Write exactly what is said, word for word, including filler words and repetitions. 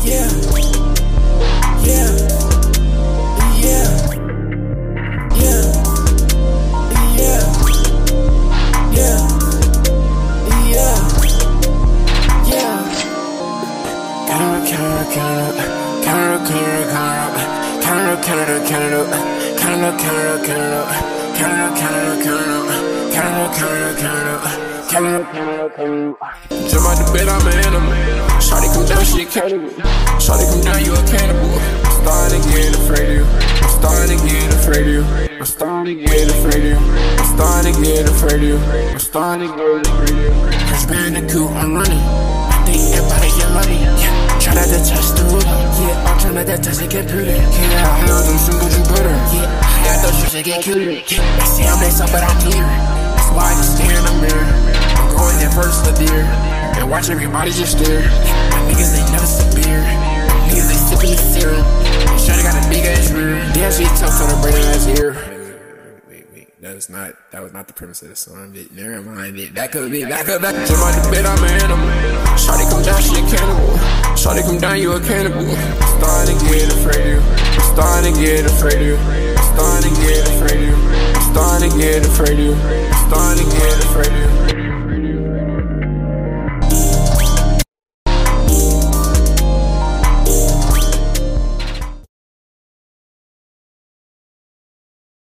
Yeah, yeah, yeah, yeah, yeah, yeah, yeah, yeah. Canada, Canada, Canada, Canada, Canada, Canada, Canada, Canada, Canada, Canada, Canada, Canada, Canada, Canada, Canada, Canada, Canada, Canada, Canada, Canada. Jump out the bed, I'm an animal. Shawty come down, she a cannibal. Shawty come down, you a cannibal. I'm starting to get afraid of you. I'm starting to get afraid of you. I'm starting to get afraid of you. I'm starting to get afraid of you. I'm starting to get afraid of you. Cause Bandicoot, I'm running. I think everybody get money. Yeah, try not to touch the ruler. Yeah, I'm trying not to touch the computer. Yeah, I held them some good you better. Yeah, I thought you should get cuter. Yeah, they say I'm next up, but I'm clear. That's why I just stare in the mirror. I'm going in first, the deer. And watch everybody just stare. My niggas ain't never severe. Niggas they sippin' the syrup. Shawty got a big ass rear. Damn, she tough on her brain ass ear. Wait, wait, wait. That was not. That was not the premise of the song. But never mind. It. That could be. That could. That. Jump out the bed, I'm an animal. Shawty come down, she a cannibal. Shawty come down, you a cannibal. I'm starting to get afraid of you. I'm starting to get afraid of you. I'm starting to get afraid of you. I'm starting to get afraid of you. I'm starting to get afraid of you.